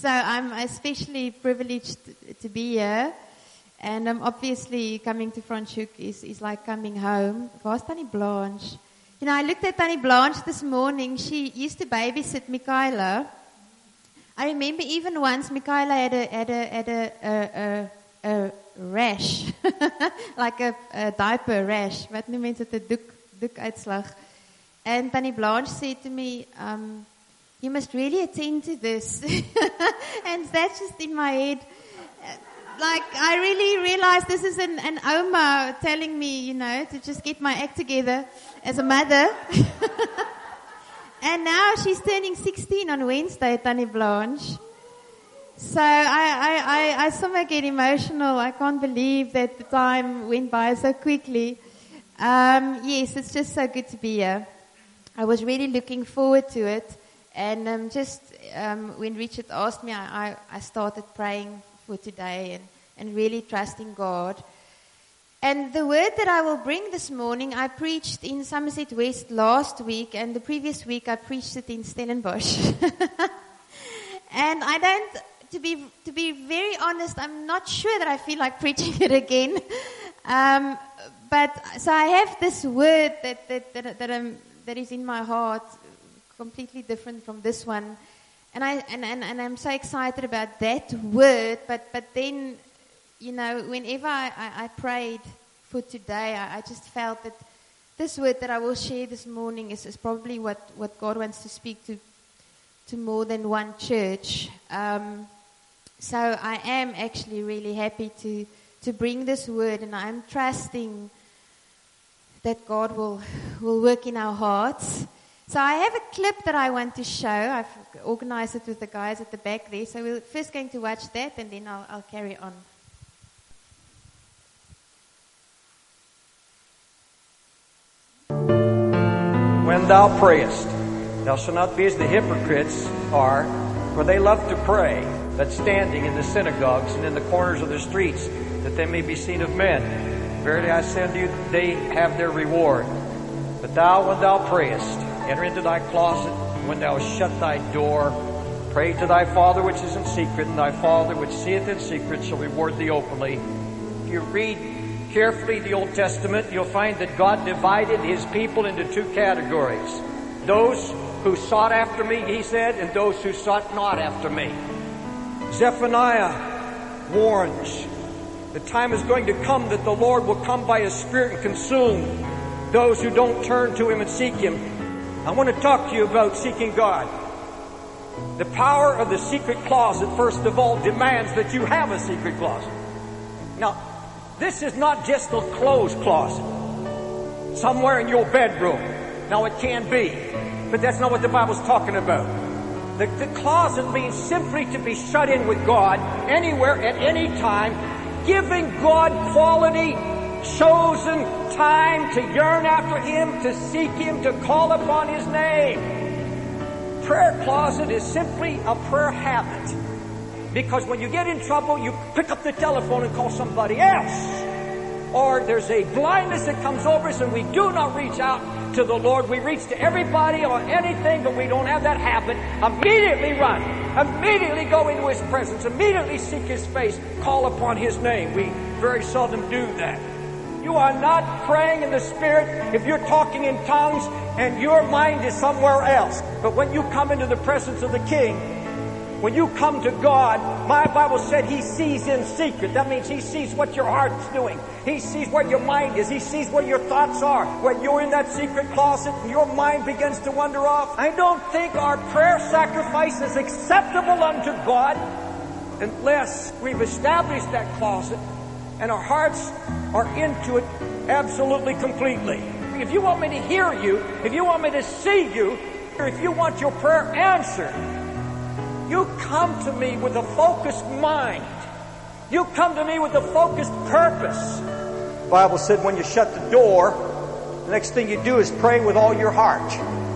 So I'm especially privileged to be here. And obviously coming to Franschhoek is like coming home. Waar's Tannie Blanche? You know, I looked at Tannie Blanche this morning. She used to babysit Michaela. I remember even once Michaela had a rash, like a diaper rash. Wat noem mense dit, 'n doekuitslag. And Tannie Blanche said to me, you must really attend to this. And that's just in my head. Like, I really realized this is an Oma telling me, you know, to just get my act together as a mother. And now she's turning 16 on Wednesday, Tannie Blanche. So I somehow get emotional. I can't believe that the time went by so quickly. Yes, it's just so good to be here. I was really looking forward to it. And when Richard asked me, I started praying for today and really trusting God. And the word that I will bring this morning, I preached in Somerset West last week, and the previous week I preached it in Stellenbosch. And I don't, to be very honest, I'm not sure that I feel like preaching it again. But so I have this word that is in my heart, completely different from this one. And I'm so excited about that word, but then, you know, whenever I prayed for today, I just felt that this word that I will share this morning is probably what God wants to speak to more than one church. So I am actually really happy to bring this word, and I'm trusting that God will work in our hearts. So I have a clip that I want to show. I've organized it with the guys at the back there. So we're first going to watch that, and then I'll carry on. When thou prayest, thou shalt not be as the hypocrites are, for they love to pray, that standing in the synagogues and in the corners of the streets, that they may be seen of men. Verily I say unto you, they have their reward. But thou, when thou prayest, enter into thy closet, and when thou hast shut thy door, pray to thy Father which is in secret, and thy Father which seeth in secret shall reward thee openly. If you read carefully the Old Testament, you'll find that God divided His people into two categories. Those who sought after me, He said, and those who sought not after me. Zephaniah warns the time is going to come that the Lord will come by His Spirit and consume those who don't turn to Him and seek Him. I want to talk to you about seeking God. The power of the secret closet, first of all, demands that you have a secret closet. Now, this is not just a clothes closet somewhere in your bedroom. Now, it can be, but that's not what the Bible's talking about. The closet means simply to be shut in with God anywhere at any time, giving God quality, chosen time to yearn after Him, to seek Him, to call upon His name. Prayer closet is simply a prayer habit. Because when you get in trouble, you pick up the telephone and call somebody else. Or there's a blindness that comes over us and we do not reach out to the Lord. We reach to everybody or anything, but we don't have that habit. Immediately run. Immediately go into His presence. Immediately seek His face. Call upon His name. We very seldom do that. You are not praying in the Spirit if you're talking in tongues and your mind is somewhere else. But when you come into the presence of the King, when you come to God, my Bible said He sees in secret. That means He sees what your heart's doing. He sees where your mind is. He sees where your thoughts are. When you're in that secret closet and your mind begins to wander off. I don't think our prayer sacrifice is acceptable unto God unless we've established that closet and our hearts are into it absolutely completely. If you want me to hear you, if you want me to see you, or if you want your prayer answered, you come to me with a focused mind. You come to me with a focused purpose. The Bible said when you shut the door, the next thing you do is pray with all your heart.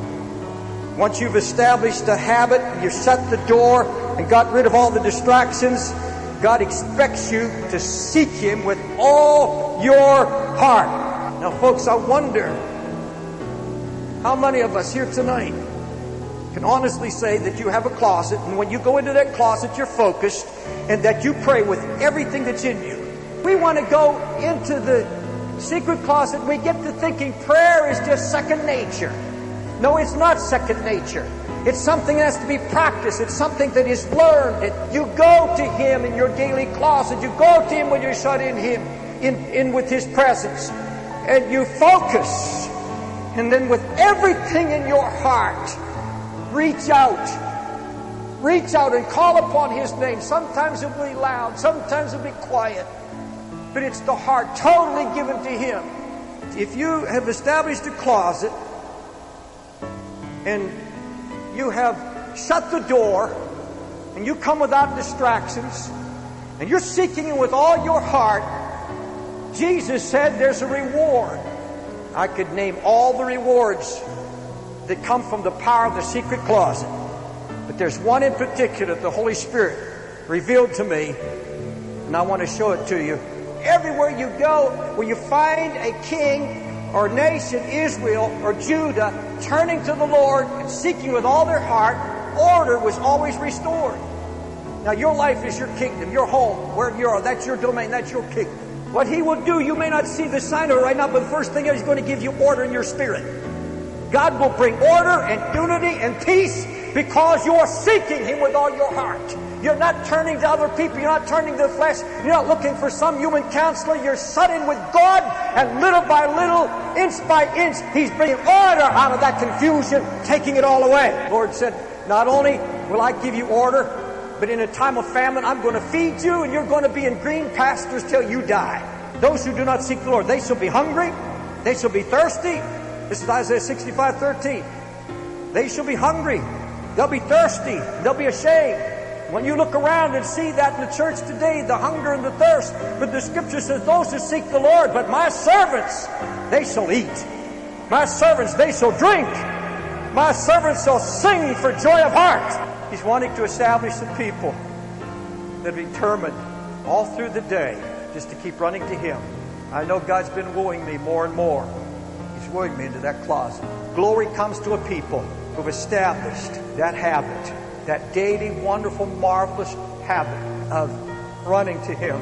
Once you've established a habit, you shut the door and got rid of all the distractions, God expects you to seek Him with all your heart. Now, folks, I wonder how many of us here tonight can honestly say that you have a closet, and when you go into that closet, you're focused, and that you pray with everything that's in you. We want to go into the secret closet, we get to thinking prayer is just second nature. No, it's not second nature. It's something that has to be practiced. It's something that is learned. You go to Him in your daily closet. You go to Him when you're shut in Him, in with His presence. And you focus. And then with everything in your heart, reach out. Reach out and call upon His name. Sometimes it'll be loud. Sometimes it'll be quiet. But it's the heart totally given to Him. If you have established a closet and you have shut the door and you come without distractions and you're seeking Him with all your heart, Jesus said there's a reward. I could name all the rewards that come from the power of the secret closet. But there's one in particular that the Holy Spirit revealed to me, and I want to show it to you. Everywhere you go, where you find a king or nation, Israel or Judah, turning to the Lord and seeking with all their heart, order was always restored. Now your life is your kingdom, your home, where you are, that's your domain, that's your kingdom. What He will do, you may not see the sign of it right now, but the first thing is He's going to give you order in your spirit. God will bring order and unity and peace because you are seeking Him with all your heart. You're not turning to other people. You're not turning to the flesh. You're not looking for some human counselor. You're shut in with God, and little by little, inch by inch, He's bringing order out of that confusion, taking it all away. The Lord said, not only will I give you order, but in a time of famine, I'm going to feed you, and you're going to be in green pastures till you die. Those who do not seek the Lord, they shall be hungry. They shall be thirsty. This is Isaiah 65:13. They shall be hungry. They'll be thirsty. They'll be ashamed. When you look around and see that in the church today, the hunger and the thirst, but the Scripture says those who seek the Lord, but my servants, they shall eat. My servants, they shall drink. My servants shall sing for joy of heart. He's wanting to establish some people that are determined all through the day just to keep running to Him. I know God's been wooing me more and more. He's wooing me into that closet. Glory comes to a people who've established that habit, that daily, wonderful, marvelous habit of running to Him.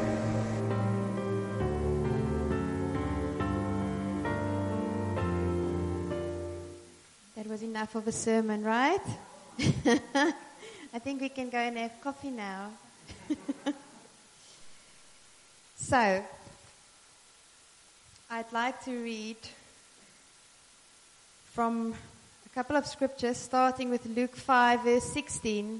That was enough of a sermon, right? I think we can go and have coffee now. So, I'd like to read from a couple of scriptures, starting with Luke 5, verse 16.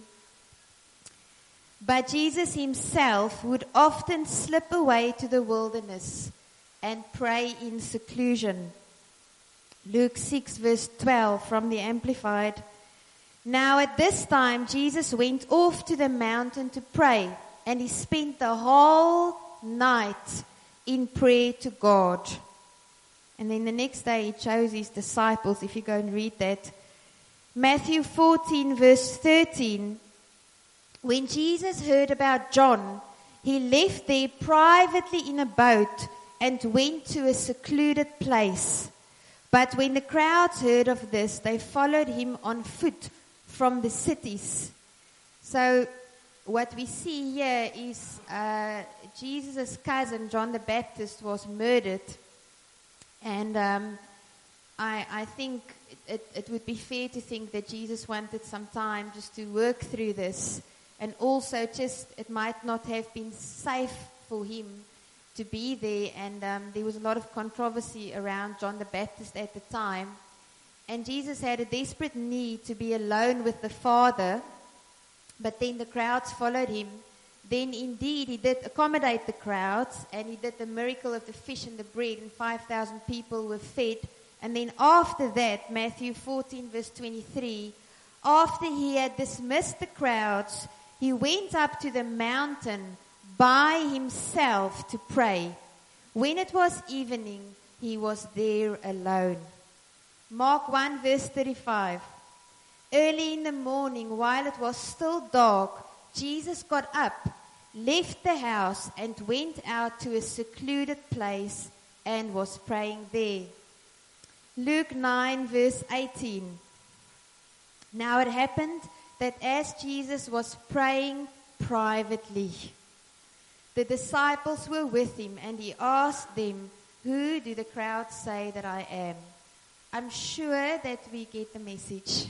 But Jesus Himself would often slip away to the wilderness and pray in seclusion. Luke 6, verse 12, from the Amplified. Now at this time, Jesus went off to the mountain to pray, and He spent the whole night in prayer to God. And then the next day He chose His disciples, if you go and read that. Matthew 14, verse 13. When Jesus heard about John, He left there privately in a boat and went to a secluded place. But when the crowds heard of this, they followed Him on foot from the cities. So what we see here is Jesus' cousin, John the Baptist, was murdered. And I think it would be fair to think that Jesus wanted some time just to work through this. And also just it might not have been safe for Him to be there. And there was a lot of controversy around John the Baptist at the time. And Jesus had a desperate need to be alone with the Father. But then the crowds followed Him. Then indeed He did accommodate the crowds, and He did the miracle of the fish and the bread, and 5,000 people were fed. And then after that, Matthew 14 verse 23, after He had dismissed the crowds, He went up to the mountain by Himself to pray. When it was evening, He was there alone. Mark 1 verse 35. Early in the morning, while it was still dark, Jesus got up, left the house, and went out to a secluded place and was praying there. Luke 9 verse 18. Now it happened that as Jesus was praying privately, the disciples were with him, and he asked them, "Who do the crowd say that I am?" I'm sure that we get the message.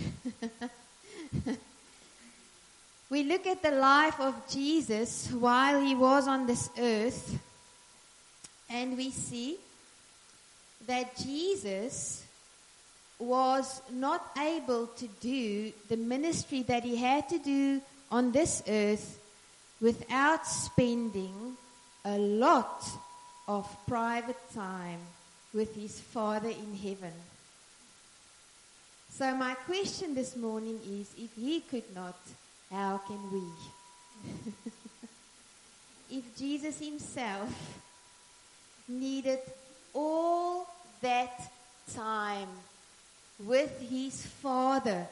We look at the life of Jesus while he was on this earth, and we see that Jesus was not able to do the ministry that he had to do on this earth without spending a lot of private time with his Father in heaven. So my question this morning is, if he could not, how can we? If Jesus himself needed all that time with his Father,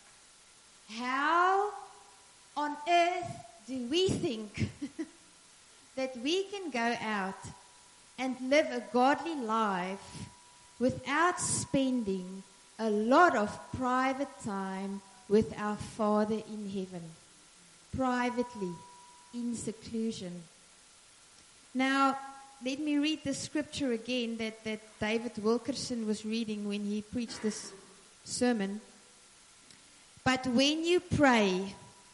how on earth do we think that we can go out and live a godly life without spending a lot of private time with our Father in heaven, privately, in seclusion? Now, let me read the scripture again that David Wilkerson was reading when he preached this sermon. But when you pray,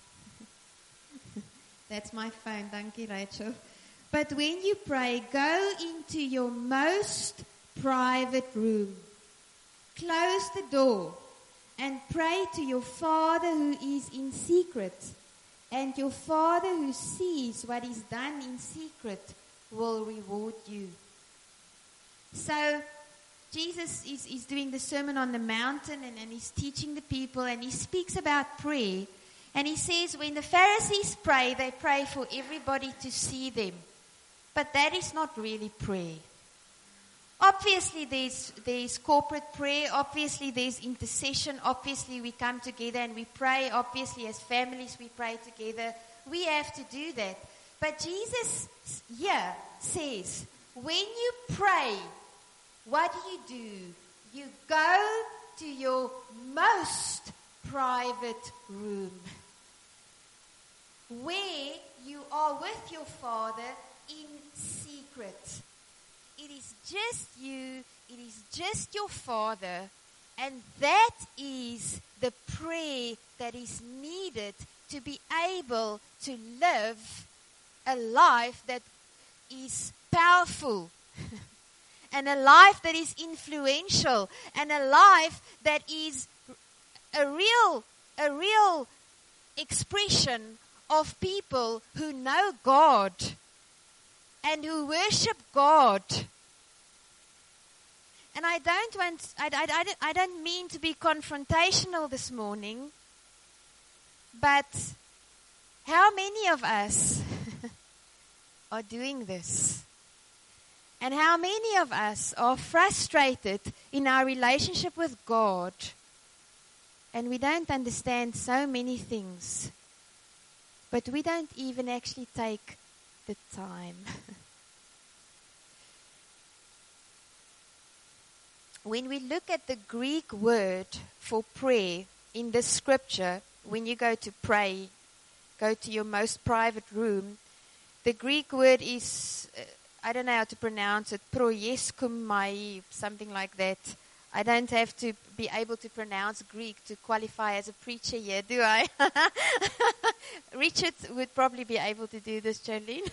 that's my phone, thank you, Rachel. But when you pray, go into your most private room, close the door, and pray to your Father who is in secret. And your Father who sees what is done in secret will reward you. So Jesus is doing the Sermon on the Mountain, and he's teaching the people, and he speaks about prayer. And he says when the Pharisees pray, they pray for everybody to see them. But that is not really prayer. Obviously there's corporate prayer, obviously there's intercession, obviously we come together and we pray, obviously as families we pray together. We have to do that. But Jesus here says, when you pray, what do? You go to your most private room, where you are with your Father in secret. It is just you, it is just your Father, and that is the prayer that is needed to be able to live a life that is powerful, and a life that is influential, and a life that is a real expression of people who know God and who worship God. And I don't mean to be confrontational this morning, but how many of us are doing this? And how many of us are frustrated in our relationship with God, and we don't understand so many things, but we don't even actually take the time. When we look at the Greek word for prayer in this scripture, when you go to pray, go to your most private room, the Greek word is, I don't know how to pronounce it, proieskumai, something like that. I don't have to be able to pronounce Greek to qualify as a preacher here, do I? Richard would probably be able to do this, Jolene.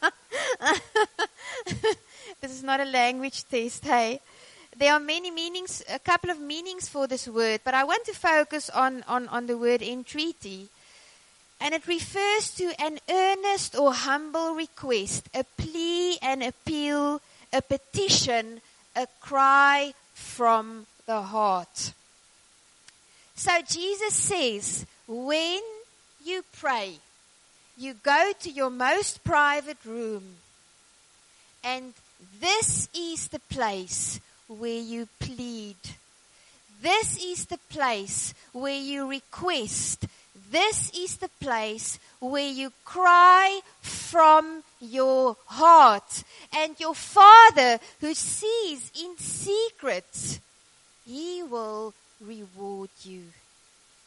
This is not a language test, hey? There are many meanings, a couple of meanings for this word, but I want to focus on the word entreaty. And it refers to an earnest or humble request, a plea, an appeal, a petition, a cry from the heart. So Jesus says, when you pray, you go to your most private room, and this is the place where you plead. This is the place where you request. This is the place where you cry from your heart. And your Father who sees in secret, He will reward you.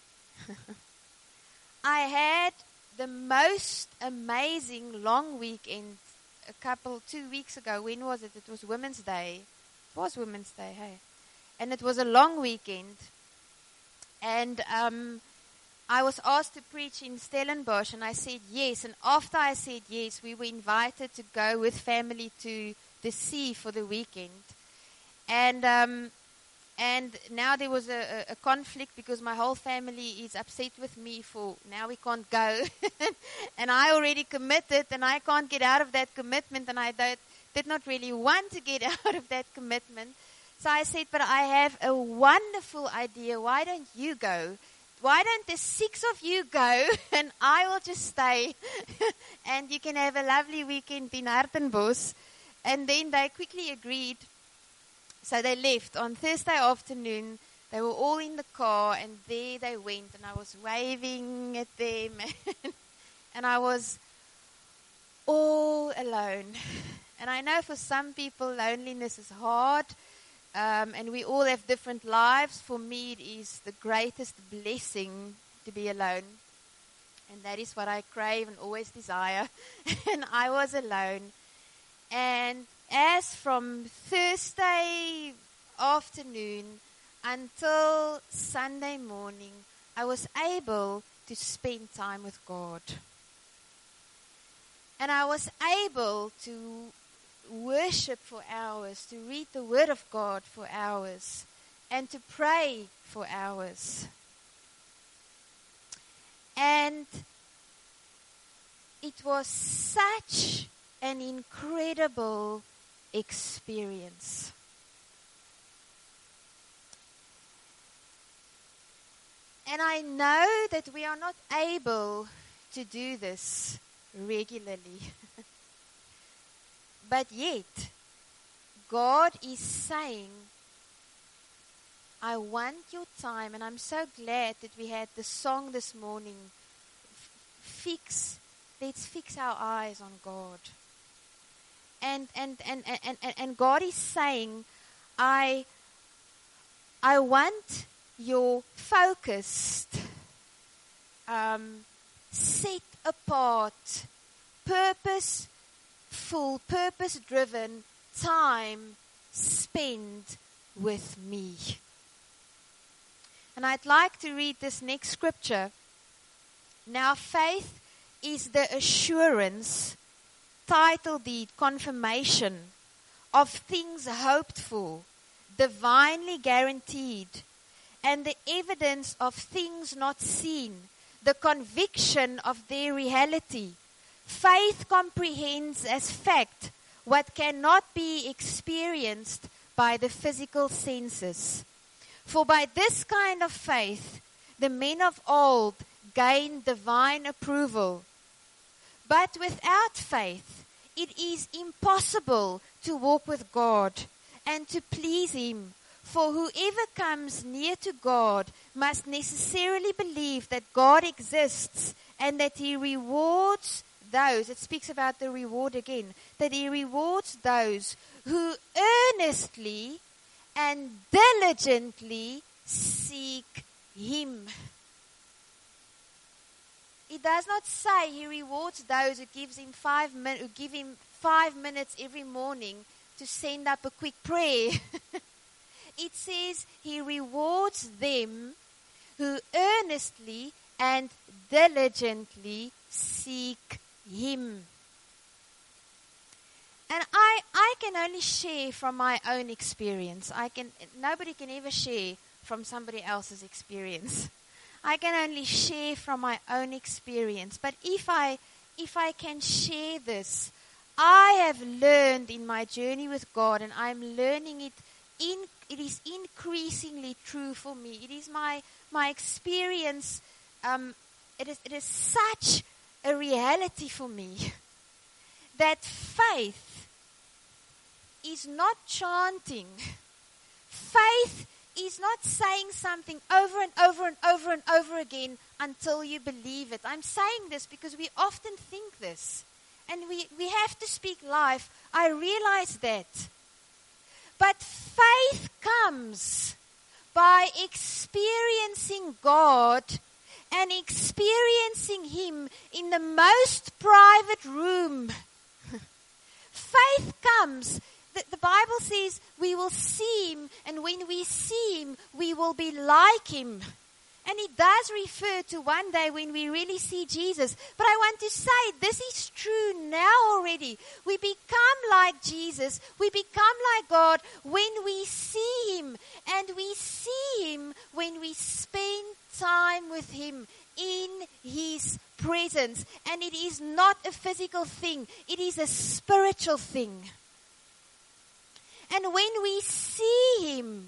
I had the most amazing long weekend 2 weeks ago. When was it? It was Women's Day. It was Women's Day, hey. And it was a long weekend. And I was asked to preach in Stellenbosch, and I said yes. And after I said yes, we were invited to go with family to the sea for the weekend. And now there was a conflict because my whole family is upset with me for now we can't go. And I already committed, and I can't get out of that commitment, and I did not really want to get out of that commitment. So I said, but I have a wonderful idea. Why don't you go? Why don't the 6 of you go, and I will just stay, and you can have a lovely weekend in Hartenbos. And then they quickly agreed. So they left on Thursday afternoon. They were all in the car, and there they went, and I was waving at them, and I was all alone. And I know for some people loneliness is hard, and we all have different lives. For me, it is the greatest blessing to be alone. And that is what I crave and always desire. And I was alone. And as from Thursday afternoon until Sunday morning, I was able to spend time with God. And I was able to worship for hours, to read the Word of God for hours, and to pray for hours. And it was such an incredible experience. And I know that we are not able to do this regularly. But yet, God is saying, I want your time. And I'm so glad that we had the song this morning, let's fix our eyes on God. And God is saying, I want your focused, set apart, purposeful, purpose-driven time spent with me. And I'd like to read this next scripture. Now faith is the assurance, title deed, confirmation of things hoped for, divinely guaranteed, and the evidence of things not seen, the conviction of their reality. Faith comprehends as fact what cannot be experienced by the physical senses. For by this kind of faith, the men of old gained divine approval. But without faith, it is impossible to walk with God and to please Him. For whoever comes near to God must necessarily believe that God exists and that He rewards those, it speaks about the reward again, that He rewards those who earnestly and diligently seek Him. It does not say He rewards those who give Him 5 minutes every morning to send up a quick prayer. It says He rewards them who earnestly and diligently seek Him. And I can only share from my own experience. Nobody can ever share from somebody else's experience. I can only share from my own experience. But if I can share this, I have learned in my journey with God, and I'm learning it. It is increasingly true for me. It is my experience. It is such a reality for me that faith is not chanting. Faith is not saying something over and over and over and over again until you believe it. I'm saying this because we often think this. And we have to speak life. I realize that. But faith comes by experiencing God and experiencing Him in the most private room. Faith comes. The Bible says we will see Him, and when we see Him, we will be like Him. And it does refer to one day when we really see Jesus. But I want to say this is true now already. We become like Jesus. We become like God when we see Him. And we see Him when we spend time with Him in His presence. And it is not a physical thing. It is a spiritual thing. And when we see Him,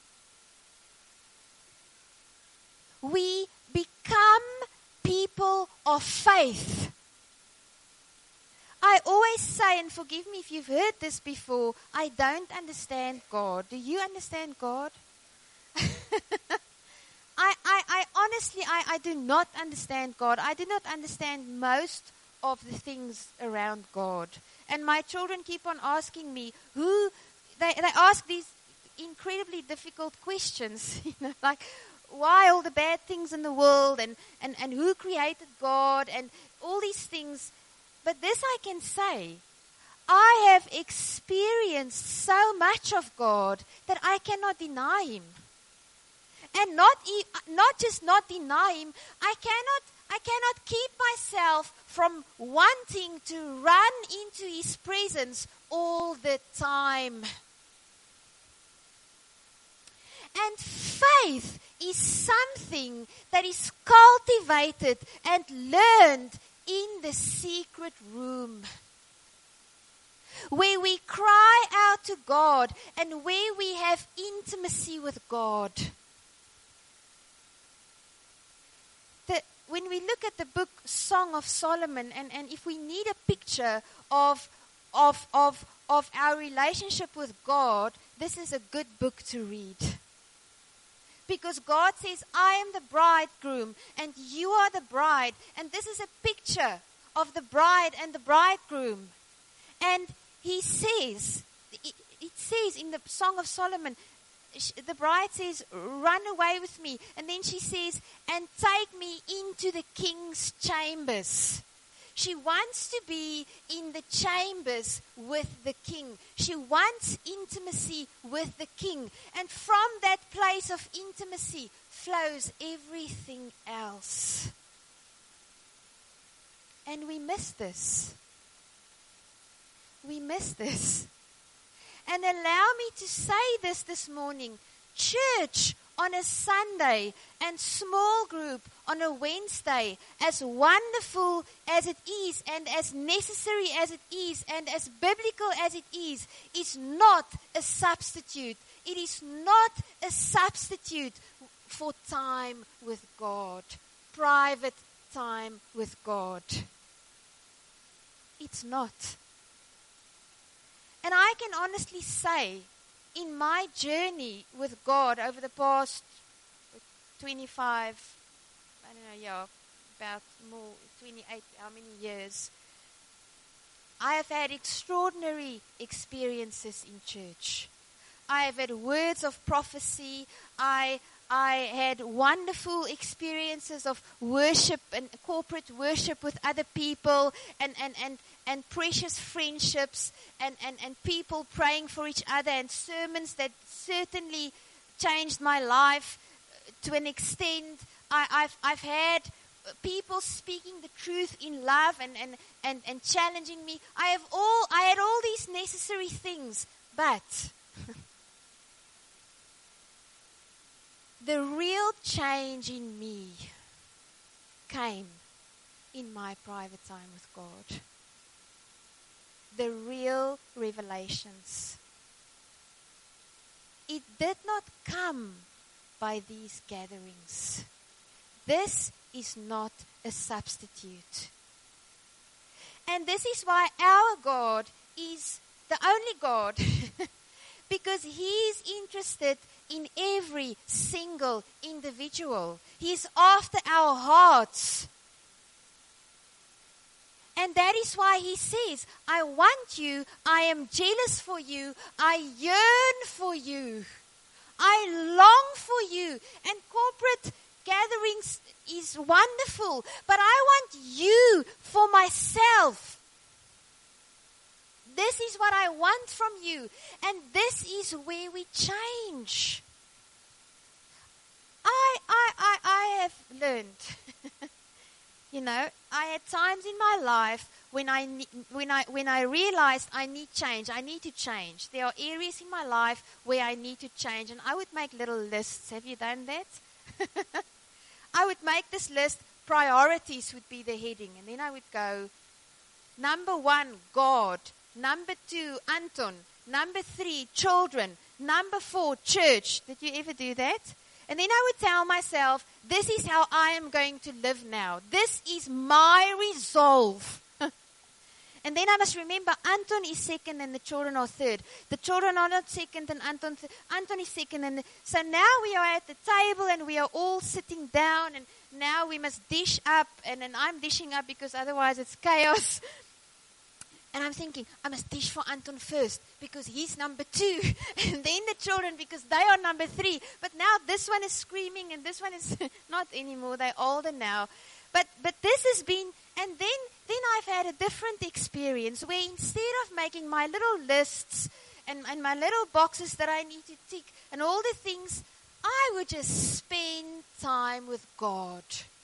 we become people of faith. I always say, and forgive me if you've heard this before, I don't understand God. Do you understand God? I honestly do not understand God. I do not understand most of the things around God. And my children keep on asking me, they ask these incredibly difficult questions, like, why all the bad things in the world, and who created God, and all these things. But this I can say, I have experienced so much of God that I cannot deny Him. And not just not deny Him, I cannot keep myself from wanting to run into His presence all the time. And faith is something that is cultivated and learned in the secret room, where we cry out to God and where we have intimacy with God. When we look at the book Song of Solomon, and if we need a picture of our relationship with God, this is a good book to read. Because God says, I am the bridegroom and you are the bride. And this is a picture of the bride and the bridegroom. And He says, it says in the Song of Solomon, the bride says, run away with me. And then she says, and take me into the king's chambers. She wants to be in the chambers with the king. She wants intimacy with the king. And from that place of intimacy flows everything else. And we miss this. We miss this. And allow me to say this morning. Church on a Sunday and small group on a Wednesday, as wonderful as it is and as necessary as it is and as biblical as it is not a substitute. It is not a substitute for time with God, private time with God. It's not. And I can honestly say, in my journey with God over the past 25, about more, 28, how many years, I have had extraordinary experiences in church. I have had words of prophecy. I had wonderful experiences of worship and corporate worship with other people and precious friendships and people praying for each other and sermons that certainly changed my life to an extent. I've had people speaking the truth in love and challenging me. I had all these necessary things, but the real change in me came in my private time with God. The real revelations. It did not come by these gatherings. This is not a substitute. And this is why our God is the only God. Because He is interested in every single individual. He is after our hearts. And that is why He says, I want you, I am jealous for you, I yearn for you, I long for you. And corporate, gatherings is wonderful, but I want you for myself. This is what I want from you. And this is where we change. I have learned, I had times in my life when I realized I need change. I need to change. There are areas in my life where I need to change. And I would make little lists. Have you done that? I would make this list. Priorities would be the heading. And then I would go, number 1, God. Number 2, Anton. Number 3, children. Number 4, church. Did you ever do that? And then I would tell myself, this is how I am going to live now. This is my resolve. And then I must remember, Anton is second and the children are third. The children are not second and Anton is second. So now we are at the table and we are all sitting down. And now we must dish up. And then I'm dishing up because otherwise it's chaos. And I'm thinking, I must dish for Anton first because he's number 2. And then the children because they are number 3. But now this one is screaming and this one is not anymore. They're older now. But this has been, and then I've had a different experience where instead of making my little lists and my little boxes that I need to tick and all the things, I would just spend time with God.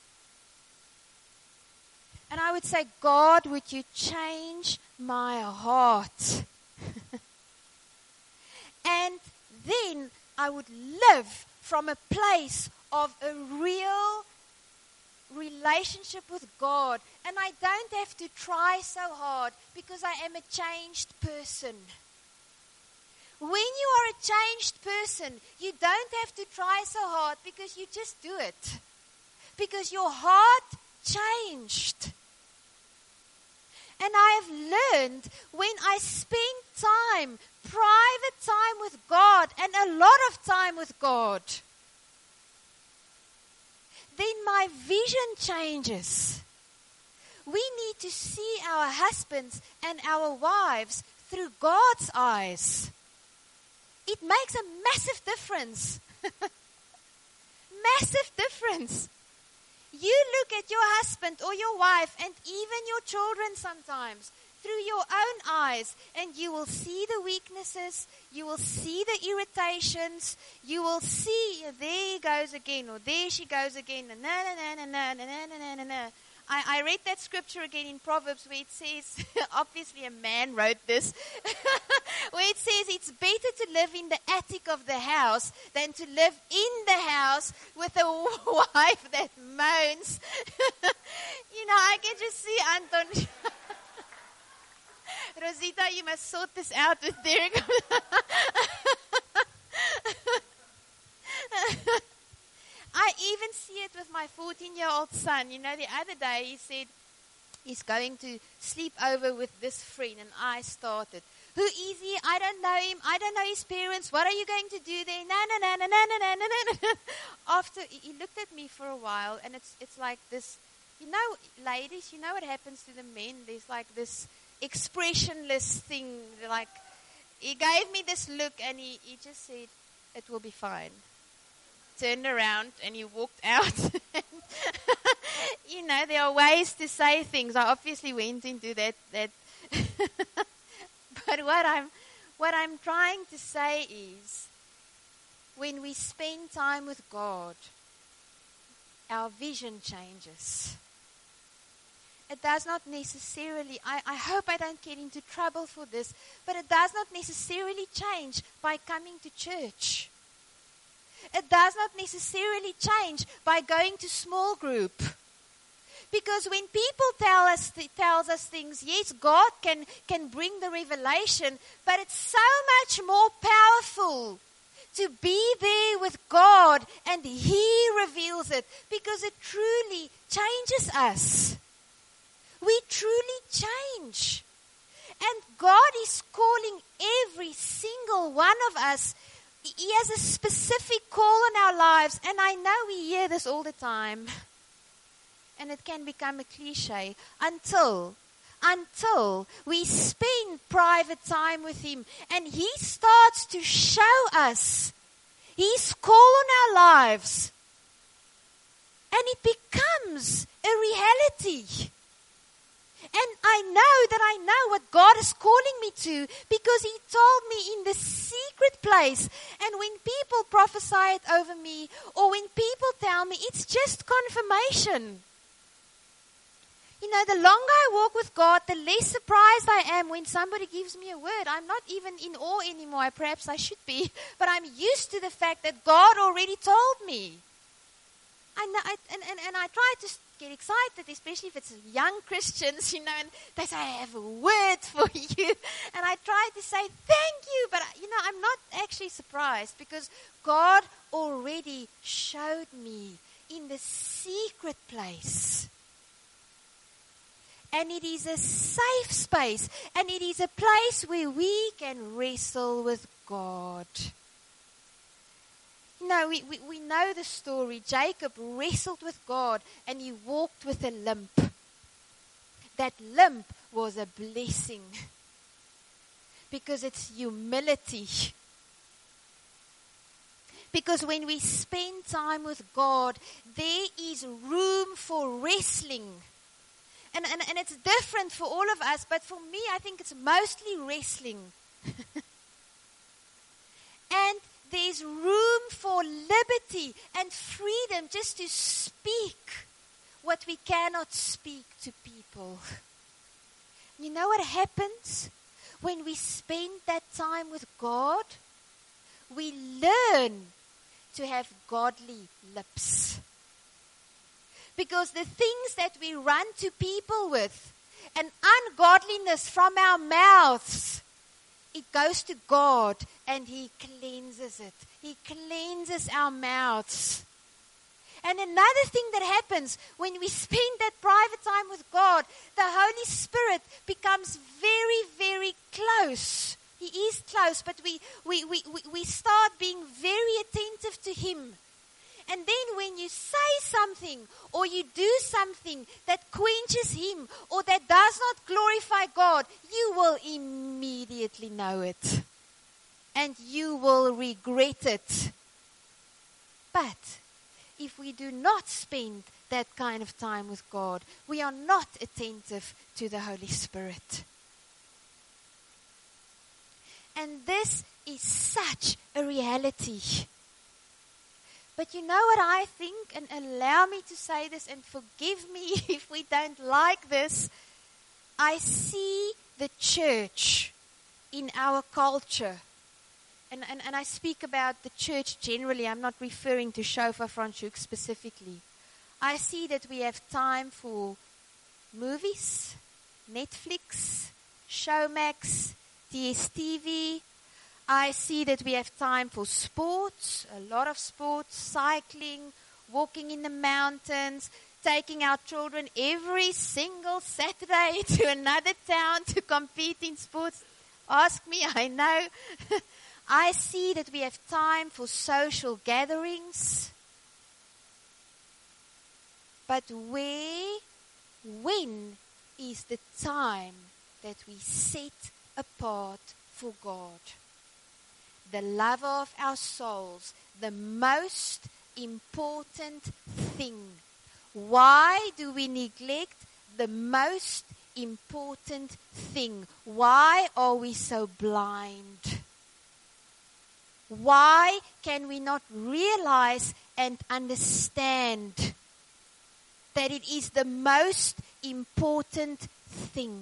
And I would say, God, would you change my heart? And then I would live from a place of a real relationship with God. And I don't have to try so hard because I am a changed person. When you are a changed person, you don't have to try so hard because you just do it. Because your heart changed. And I have learned when I spend time, private time with God, and a lot of time with God, then my vision changes. We need to see our husbands and our wives through God's eyes. It makes a massive difference. Massive difference. You look at your husband or your wife and even your children sometimes through your own eyes and you will see the weaknesses, you will see the irritations, you will see, there he goes again or there she goes again. I read that scripture again in Proverbs where it says, obviously a man wrote this, where it says it's better to live in the attic of the house than to live in the house with a wife that moans. I can just see Anton. Rosita, you must sort this out with Derek. I even see it with my 14-year-old son. The other day he said he's going to sleep over with this friend, and I started. Who is he? I don't know him. I don't know his parents. What are you going to do there? No. After he looked at me for a while, and it's like this. Ladies, you know what happens to the men? There's like this expressionless thing. Like he gave me this look, and he just said, "It will be fine." Turned around and he walked out. There are ways to say things. I obviously went into that. But what I'm trying to say is, when we spend time with God, our vision changes. It does not necessarily, I hope I don't get into trouble for this, but it does not necessarily change by coming to church. It does not necessarily change by going to small group. Because when people tells us things, yes, God can bring the revelation, but it's so much more powerful to be there with God and He reveals it, because it truly changes us. We truly change. And God is calling every single one of us. He has a specific call in our lives, and I know we hear this all the time, and it can become a cliche until we spend private time with Him, and He starts to show us His call on our lives. And it becomes a reality. And I know what God is calling me to, because He told me in the secret place. And when people prophesy it over me, or when people tell me, it's just confirmation. You know, the longer I walk with God, the less surprised I am when somebody gives me a word. I'm not even in awe anymore. Perhaps I should be. But I'm used to the fact that God already told me. I know, and I try to get excited, especially if it's young Christians, you know, and they say, I have a word for you. And I try to say, thank you. But, you know, I'm not actually surprised, because God already showed me in the secret place. And it is a safe space. And it is a place where we can wrestle with God. No, we know the story. Jacob wrestled with God and he walked with a limp. That limp was a blessing. Because it's humility. Because when we spend time with God, there is room for wrestling. And it's different for all of us, but for me, I think it's mostly wrestling. And there's room for liberty and freedom just to speak what we cannot speak to people. You know what happens when we spend that time with God? We learn to have godly lips. Because the things that we run to people with, and ungodliness from our mouths, it goes to God and He cleanses it. He cleanses our mouths. And another thing that happens when we spend that private time with God, the Holy Spirit becomes very, very close. He is close, but we start being very attentive to Him. And then when you say something or you do something that quenches Him or that does not glorify God, you will immediately know it. And you will regret it. But if we do not spend that kind of time with God, we are not attentive to the Holy Spirit. And this is such a reality. But you know what I think, and allow me to say this, and forgive me if we don't like this. I see the church in our culture. And I speak about the church generally. I'm not referring to Shofar Franschhoek specifically. I see that we have time for movies, Netflix, Showmax, DSTV. I see that we have time for sports, a lot of sports, cycling, walking in the mountains, taking our children every single Saturday to another town to compete in sports. Ask me, I know. I see that we have time for social gatherings. But when is the time that we set apart for God? The lover of our souls, the most important thing. Why do we neglect the most important thing? Why are we so blind? Why can we not realize and understand that it is the most important thing?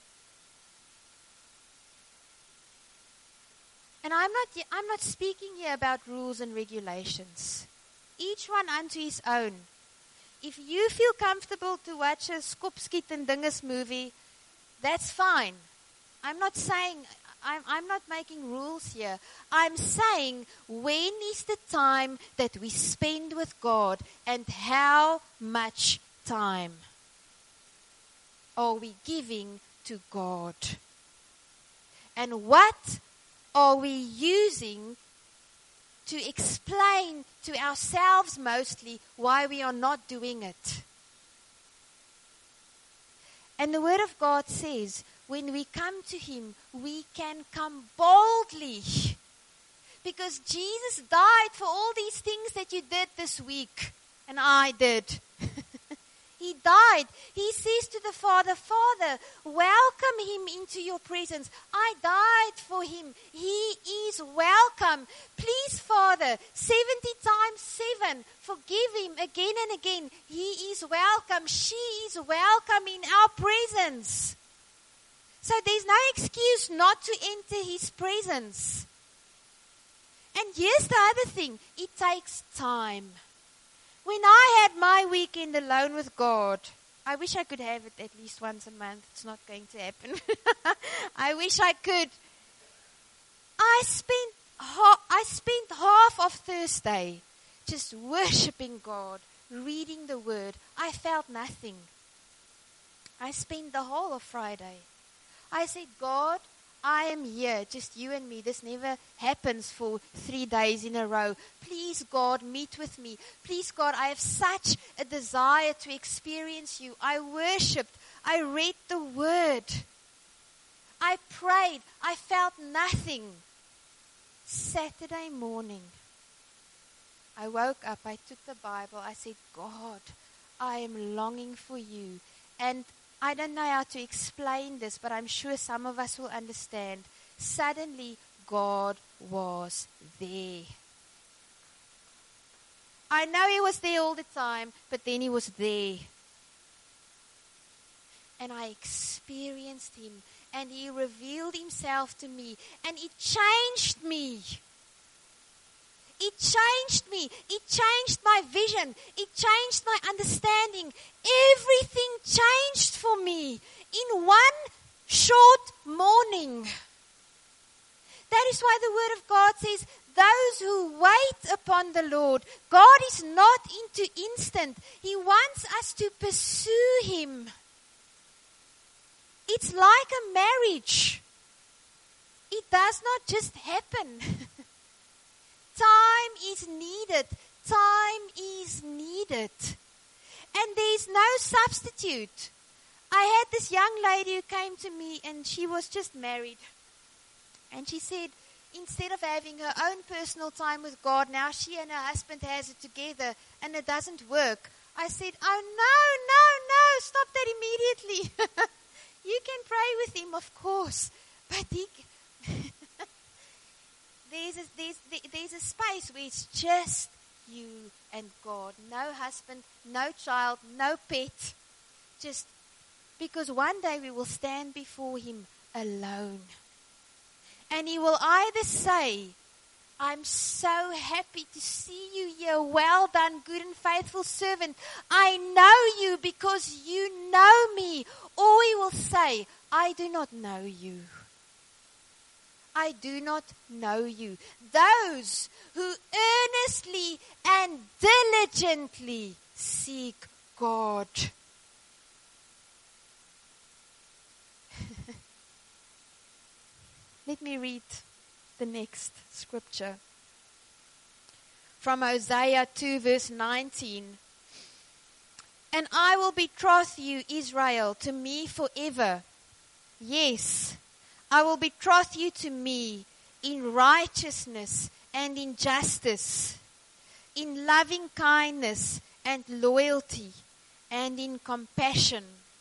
And I'm not speaking here about rules and regulations. Each one unto his own. If you feel comfortable to watch a Skopskiet and Dinges movie, that's fine. I'm not making rules here. I'm saying, when is the time that we spend with God, and how much time are we giving to God? And what are we using to explain to ourselves mostly why we are not doing it? And the Word of God says, when we come to Him, we can come boldly. Because Jesus died for all these things that you did this week. And I did. He died. He says to the Father, Father, welcome him into your presence. I died for him. He is welcome. Please, Father, 70 times 7, forgive him again and again. He is welcome. She is welcome in our presence. So there's no excuse not to enter his presence. And here's the other thing. It takes time. When I had my weekend alone with God, I wish I could have it at least once a month. It's not going to happen. I wish I could. I spent half of Thursday just worshiping God, reading the Word. I felt nothing. I spent the whole of Friday. I said, God, I am here, just you and me. This never happens for 3 days in a row. Please, God, meet with me. Please, God, I have such a desire to experience you. I worshipped. I read the Word. I prayed. I felt nothing. Saturday morning, I woke up. I took the Bible. I said, God, I am longing for you. And I don't know how to explain this, but I'm sure some of us will understand. Suddenly, God was there. I know he was there all the time, but then he was there. And I experienced him, and he revealed himself to me, and it changed me. It changed me. It changed my vision. It changed my understanding. Everything changed for me in one short morning. That is why the Word of God says, those who wait upon the Lord, God is not into instant. He wants us to pursue him. It's like a marriage. It does not just happen. Time is needed. Time is needed. And there's no substitute. I had this young lady who came to me, and she was just married. And she said, instead of having her own personal time with God, now she and her husband has it together, and it doesn't work. I said, oh, no, stop that immediately. You can pray with him, of course. But there's a space where it's just you and God. No husband, no child, no pet. Just because one day we will stand before him alone. And he will either say, I'm so happy to see you here. Well done, good and faithful servant. I know you because you know me. Or he will say, I do not know you. I do not know you. Those who earnestly and diligently seek God. Let me read the next scripture. From Hosea 2 verse 19. And I will betroth you, Israel, to me forever. Yes, I will betroth you to me in righteousness and in justice, in loving kindness and loyalty, and in compassion.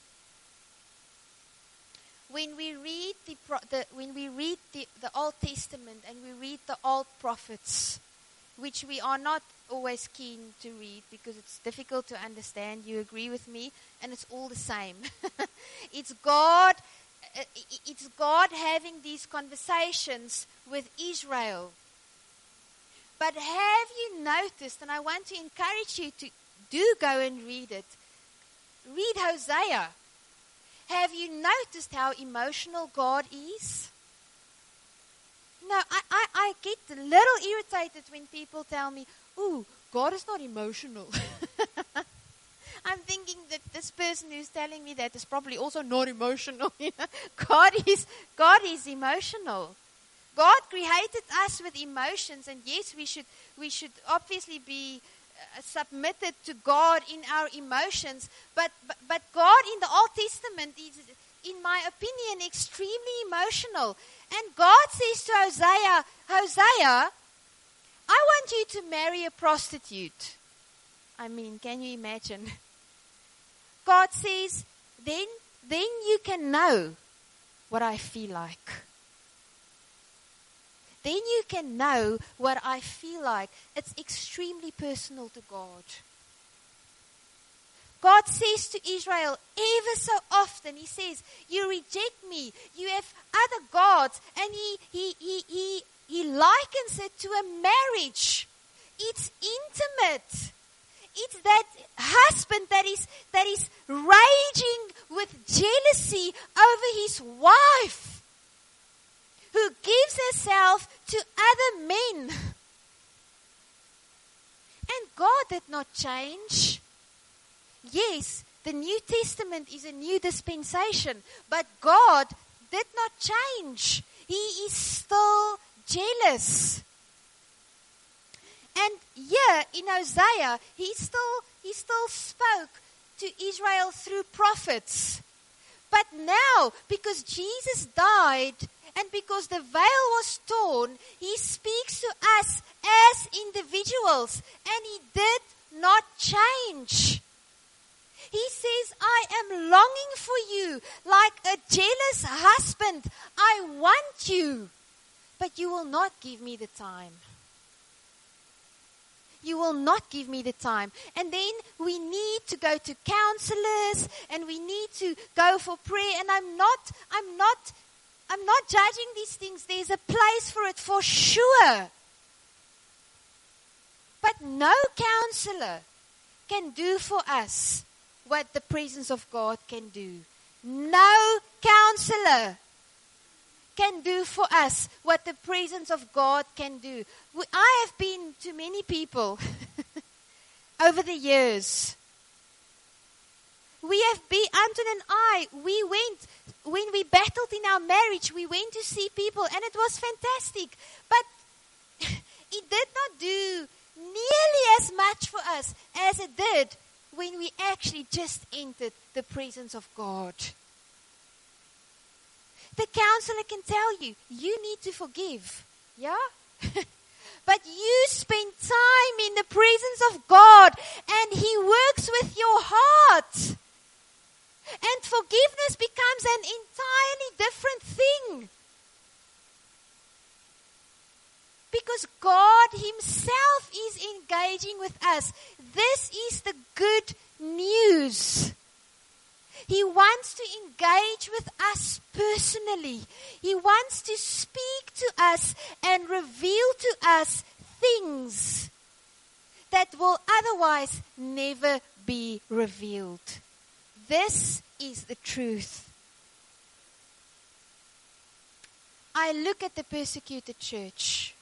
When we read the Old Testament and we read the old prophets, which we are not always keen to read because it's difficult to understand, you agree with me, and it's all the same. It's God having these conversations with Israel. But have you noticed, and I want to encourage you to do go and read it, read Hosea. Have you noticed how emotional God is? No, I get a little irritated when people tell me, ooh, God is not emotional. I'm thinking that this person who's telling me that is probably also not emotional. God is emotional. God created us with emotions, and yes, we should obviously be submitted to God in our emotions. But God in the Old Testament is, in my opinion, extremely emotional. And God says to Hosea, I want you to marry a prostitute. I mean, can you imagine? God says, then you can know what I feel like. Then you can know what I feel like. It's extremely personal to God. God says to Israel ever so often, He says, you reject me, you have other gods, and He likens it to a marriage. It's intimate. It's that husband that is raging with jealousy over his wife, who gives herself to other men. And God did not change. Yes, the New Testament is a new dispensation, but God did not change. He is still jealous. And here in Hosea, he still spoke to Israel through prophets. But now, because Jesus died and because the veil was torn, He speaks to us as individuals, and He did not change. He says, I am longing for you like a jealous husband. I want you, but you will not give me the time. You will not give me the time. And then we need to go to counselors, and we need to go for prayer. And I'm not judging these things. There's a place for it for sure. But no counselor can do for us what the presence of God can do. No counselor can do for us what the presence of God can do. I have been to many people over the years. We have been, Anton and I, we went, when we battled in our marriage, we went to see people, and it was fantastic. But it did not do nearly as much for us as it did when we actually just entered the presence of God. The counselor can tell you, you need to forgive. Yeah? But you spend time in the presence of God, and He works with your heart. And forgiveness becomes an entirely different thing. Because God Himself is engaging with us. This is the good news. He wants to engage with us personally. He wants to speak to us and reveal to us things that will otherwise never be revealed. This is the truth. I look at the persecuted church,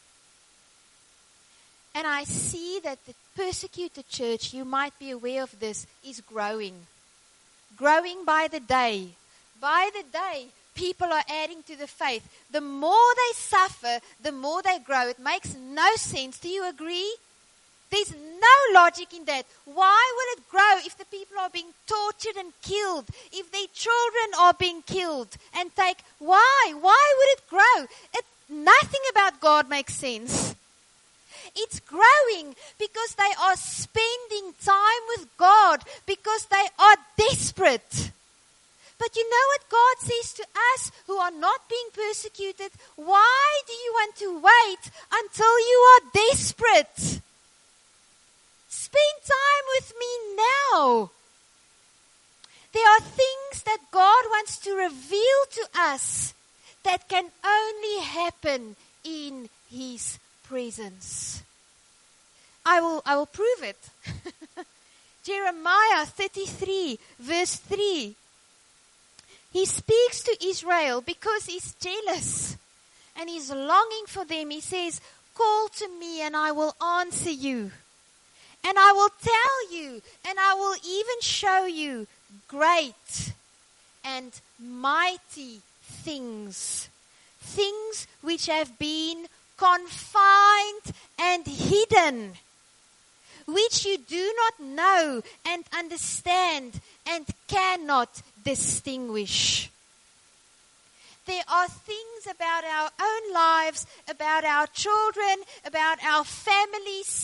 and I see that the persecuted church, you might be aware of this, is growing. Growing by the day. By the day, people are adding to the faith. The more they suffer, the more they grow. It makes no sense. Do you agree? There's no logic in that. Why will it grow if the people are being tortured and killed? If their children are being killed and taken? Why? Why would it grow? Nothing about God makes sense. It's growing because they are spending time with God, because they are desperate. But you know what God says to us who are not being persecuted? Why do you want to wait until you are desperate? Spend time with me now. There are things that God wants to reveal to us that can only happen in His presence. I will prove it. Jeremiah 33 verse 3. He speaks to Israel because He's jealous and He's longing for them. He says, call to me and I will answer you. And I will tell you, and I will even show you great and mighty things. Things which have been confined and hidden, which you do not know and understand and cannot distinguish. There are things about our own lives, about our children, about our families,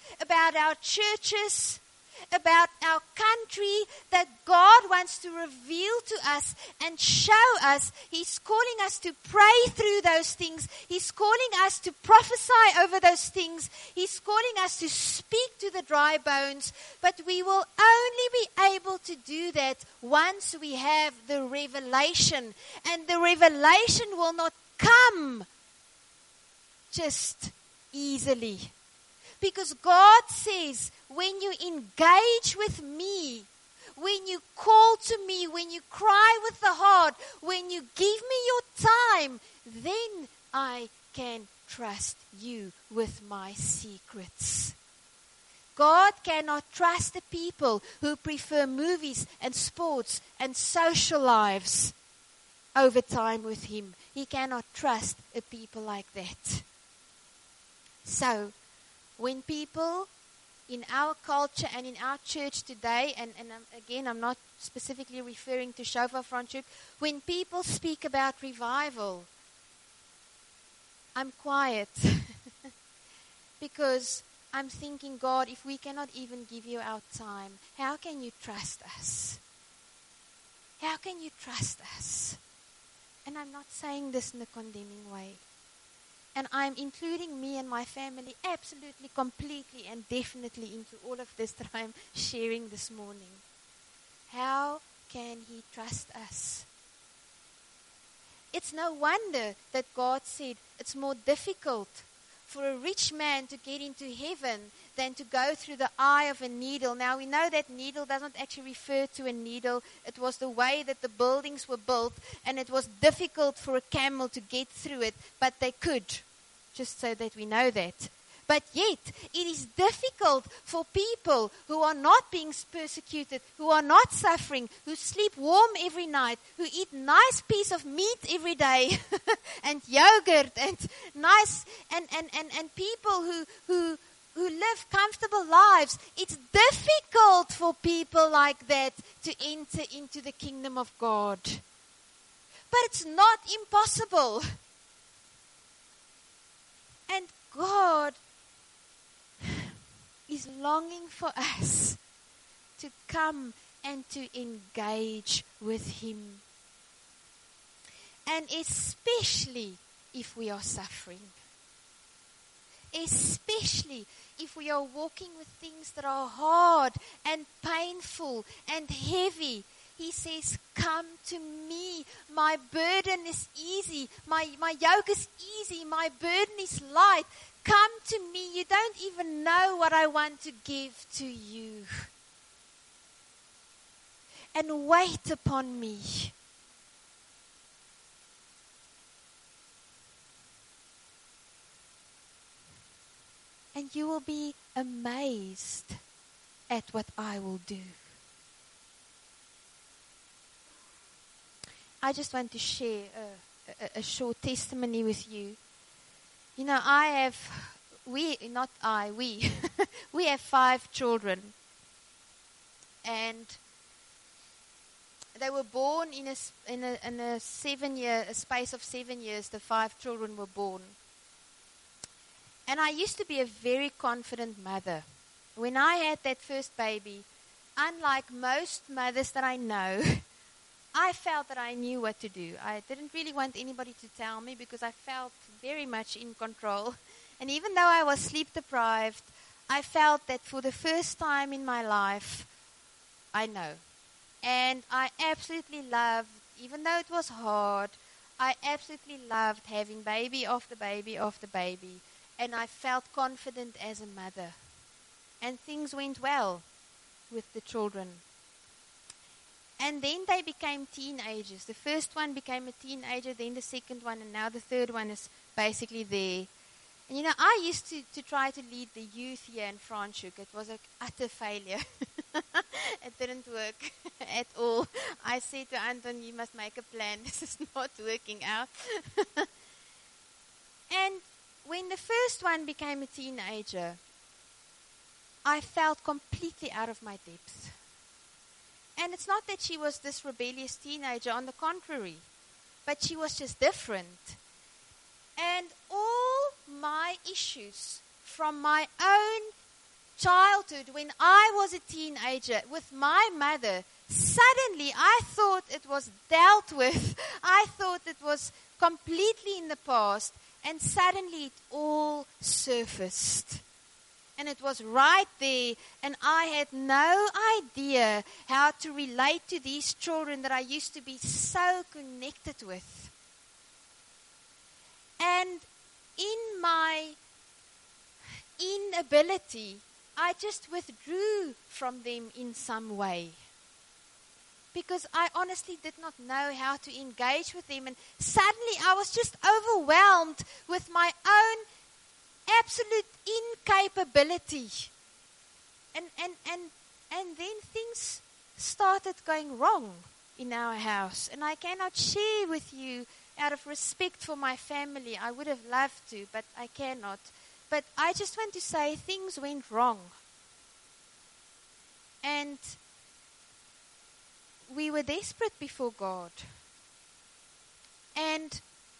about our churches, about our country that God wants to reveal to us and show us. He's calling us to pray through those things. He's calling us to prophesy over those things. He's calling us to speak to the dry bones. But we will only be able to do that once we have the revelation. And the revelation will not come just easily. Because God says, when you engage with me, when you call to me, when you cry with the heart, when you give me your time, then I can trust you with my secrets. God cannot trust the people who prefer movies and sports and social lives over time with Him. He cannot trust a people like that. So, when people in our culture and in our church today, and again, I'm not specifically referring to Shofar Front Church, when people speak about revival, I'm quiet because I'm thinking, God, if we cannot even give you our time, how can you trust us? How can you trust us? And I'm not saying this in a condemning way. And I'm including me and my family absolutely, completely, and definitely into all of this that I'm sharing this morning. How can He trust us? It's no wonder that God said it's more difficult for a rich man to get into heaven than to go through the eye of a needle. Now, we know that needle doesn't actually refer to a needle. It was the way that the buildings were built, and it was difficult for a camel to get through it, but they could, just so that we know that. But yet, it is difficult for people who are not being persecuted, who are not suffering, who sleep warm every night, who eat nice piece of meat every day, and yogurt, and nice, and people who live comfortable lives. It's difficult for people like that to enter into the kingdom of God. But it's not impossible. And God is longing for us to come and to engage with Him. And especially if we are suffering. Especially if we are walking with things that are hard and painful and heavy. He says, come to me. My burden is easy. My yoke is easy. My burden is light. Come to me. You don't even know what I want to give to you. And wait upon me. And you will be amazed at what I will do. I just want to share a short testimony with you. You know, we have 5 children. And they were born in a space of 7 years. The 5 children were born. And I used to be a very confident mother. When I had that first baby, unlike most mothers that I know, I felt that I knew what to do. I didn't really want anybody to tell me because I felt very much in control. And even though I was sleep deprived, I felt that for the first time in my life, I know. And I absolutely loved, even though it was hard, I absolutely loved having baby after baby after baby. And I felt confident as a mother. And things went well with the children. And then they became teenagers. The first one became a teenager, then the second one, and now the third one is basically there. And you know, I used to try to lead the youth here in Franschhoek. It was an utter failure. It didn't work at all. I said to Anton, you must make a plan. This is not working out. And when the first one became a teenager, I felt completely out of my depth. And it's not that she was this rebellious teenager, on the contrary, but she was just different. And all my issues from my own childhood, when I was a teenager with my mother, suddenly I thought it was dealt with. I thought it was completely in the past, and suddenly it all surfaced. And it was right there, and I had no idea how to relate to these children that I used to be so connected with. And in my inability, I just withdrew from them in some way. Because I honestly did not know how to engage with them. And suddenly I was just overwhelmed with my own absolute incapability. And then things started going wrong in our house. And I cannot share with you out of respect for my family. I would have loved to, but I cannot. But I just want to say things went wrong. And we were desperate before God. And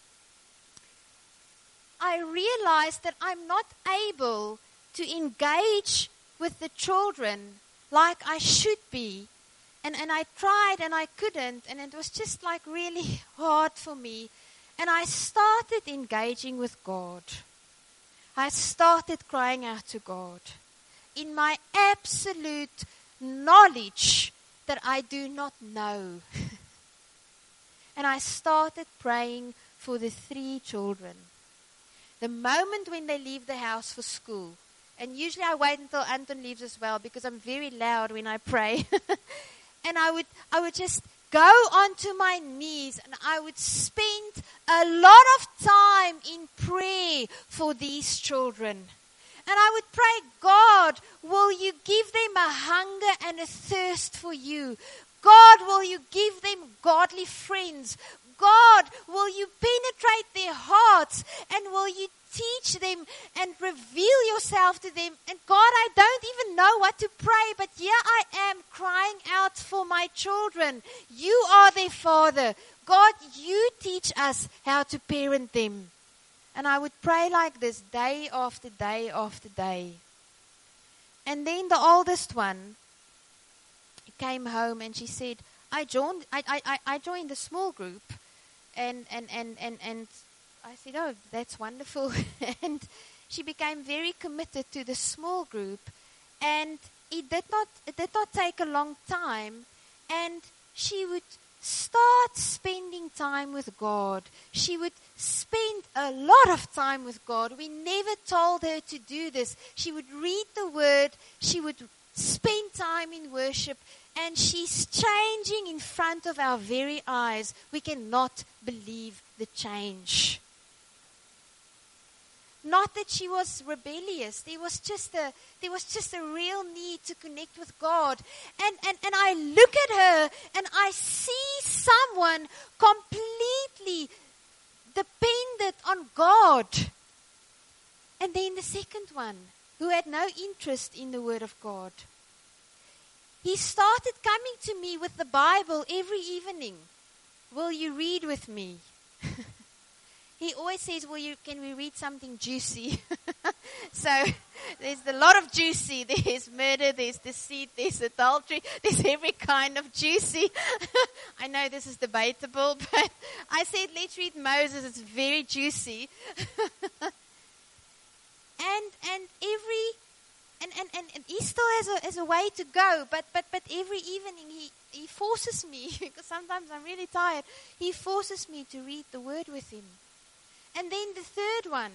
I realized that I'm not able to engage with the children like I should be. And I tried and I couldn't, and it was just like really hard for me. And I started engaging with God. I started crying out to God in my absolute knowledge that I do not know. And I started praying for the 3 children. The moment when they leave the house for school, and usually I wait until Anton leaves as well, because I'm very loud when I pray. And I would just go onto my knees, and I would spend a lot of time in prayer for these children. And I would pray, God, will you give them a hunger and a thirst for you? God, will you give them godly friends? God, will you penetrate their hearts, and will you teach them and reveal yourself to them? And God, I don't even know what to pray, but here I am crying out for my children. You are their father. God, you teach us how to parent them. And I would pray like this day after day after day. And then the oldest one came home and she said, I joined a small group. And I said, oh, that's wonderful. And she became very committed to the small group. And it did not take a long time. And she would start spending time with God. She would spend a lot of time with God. We never told her to do this. She would read the Word. She would spend time in worship. And she's changing in front of our very eyes. We cannot believe the change. Not that she was rebellious. There was just a real need to connect with God. And I look at her and I see someone completely dependent on God. And then the second one, who had no interest in the Word of God. He started coming to me with the Bible every evening. Will you read with me? He always says, can we read something juicy? So there's a lot of juicy. There's murder, there's deceit, there's adultery, there's every kind of juicy. I know this is debatable, but I said, let's read Moses. It's very juicy. And he still has a way to go, but every evening he forces me, because sometimes I'm really tired. He forces me to read the Word with him. And then the third one,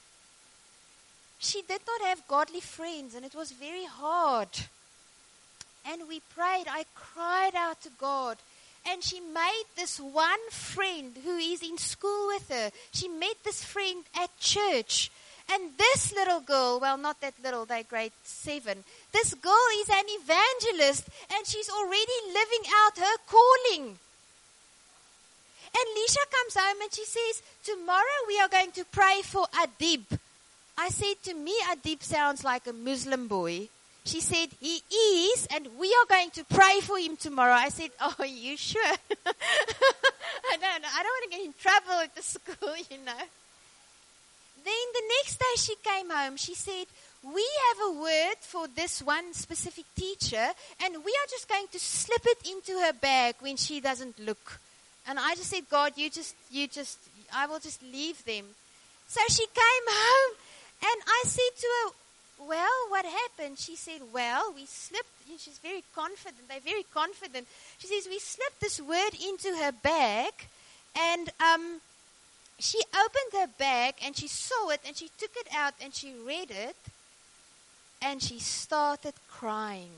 she did not have godly friends, and it was very hard. And we prayed. I cried out to God. And she made this one friend who is in school with her. She met this friend at church. And this little girl, well, not that little, they're grade 7. This girl is an evangelist, and she's already living out her calling. And Lisha comes home and she says, tomorrow we are going to pray for Adib. I said, to me, Adib sounds like a Muslim boy. She said, he is, and we are going to pray for him tomorrow. I said, oh, are you sure? I don't want to get in trouble at the school, you know. Then the next day she came home. She said, we have a word for this one specific teacher, and we are just going to slip it into her bag when she doesn't look. And I just said, God, I will just leave them. So she came home, and I said to her, well, what happened? She said, well, we slipped. She's very confident. They're very confident. She says, we slipped this word into her bag, and she opened her bag, and she saw it, and she took it out, and she read it, and she started crying.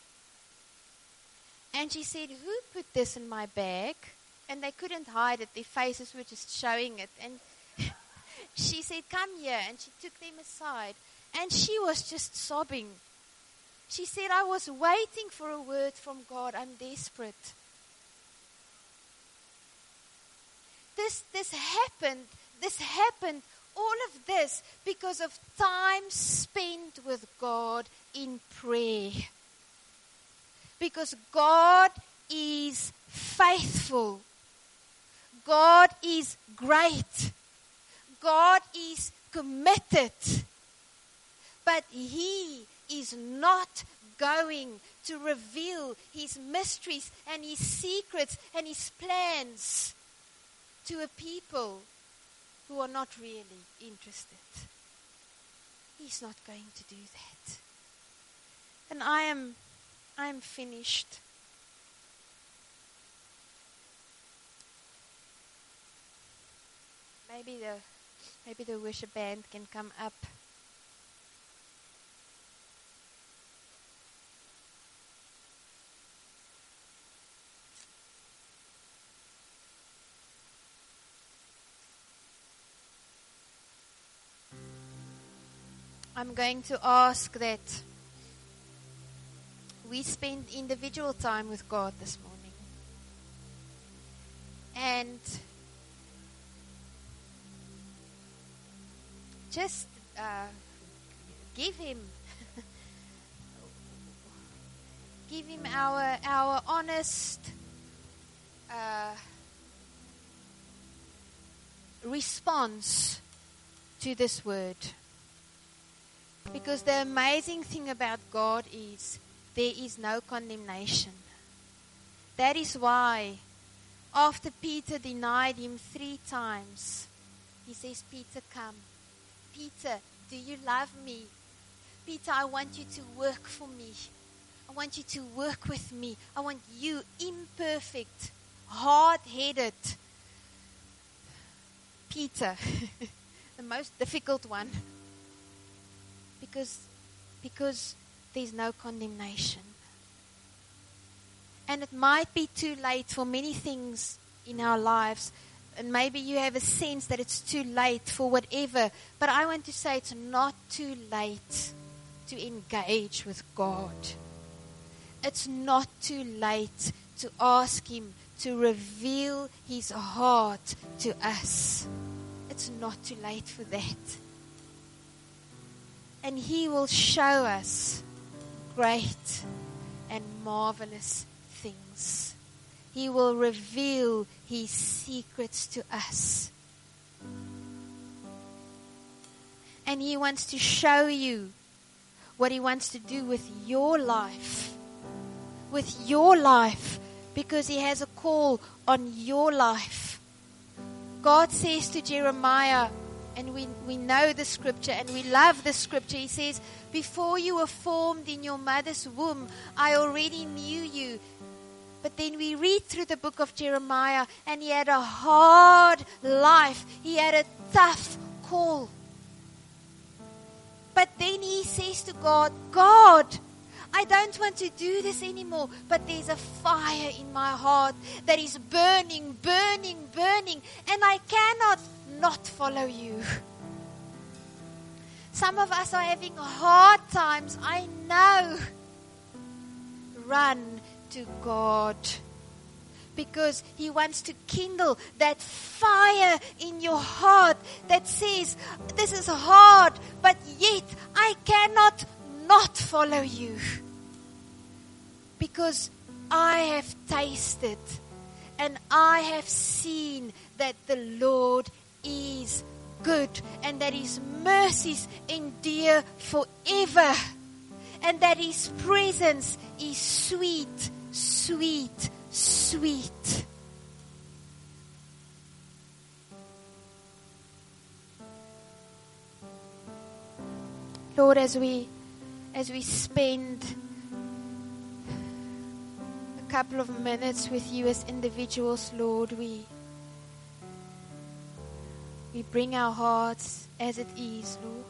And she said, who put this in my bag? And they couldn't hide it. Their faces were just showing it. And she said, come here. And she took them aside. And she was just sobbing. She said, I was waiting for a word from God. I'm desperate. This happened. This happened. All of this because of time spent with God in prayer. Because God is faithful. God is great. God is committed. But He is not going to reveal His mysteries and His secrets and His plans to a people who are not really interested. He's not going to do that. And I am finished. Maybe the worship band can come up. I'm going to ask that we spend individual time with God this morning. And just give Him our honest response to this word. Because the amazing thing about God is there is no condemnation. That is why after Peter denied Him 3 times, He says, Peter, come. Peter, do you love me? Peter, I want you to work for me. I want you to work with me. I want you, imperfect, hard-headed Peter, the most difficult one. Because there's no condemnation. And it might be too late for many things in our lives. And maybe you have a sense that it's too late for whatever. But I want to say it's not too late to engage with God. It's not too late to ask Him to reveal His heart to us. It's not too late for that. And He will show us great and marvelous things. He will reveal His secrets to us. And He wants to show you what He wants to do with your life. With your life. Because He has a call on your life. God says to Jeremiah, and we know the scripture and we love the scripture. He says, before you were formed in your mother's womb, I already knew you. But then we read through the book of Jeremiah, and he had a hard life. He had a tough call. But then he says to God, God, I don't want to do this anymore, but there's a fire in my heart that is burning, burning, burning, and I cannot not follow you. Some of us are having hard times, I know. Run to God, because He wants to kindle that fire in your heart that says, this is hard, but yet I cannot not follow you. Because I have tasted and I have seen that the Lord is good and that His mercies endure forever and that His presence is sweet, sweet, sweet. Lord, as we spend a couple of minutes with You as individuals, Lord, we bring our hearts as it is, Lord.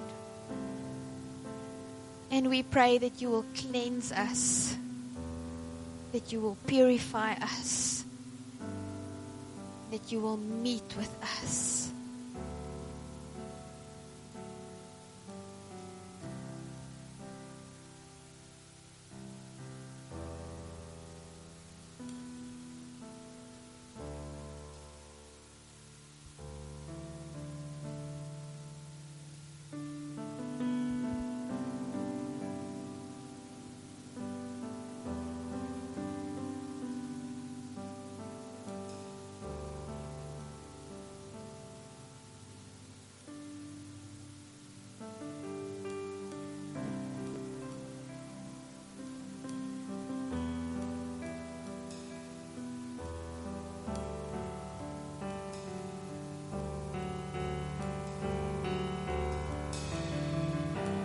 And we pray that You will cleanse us, that You will purify us, that You will meet with us.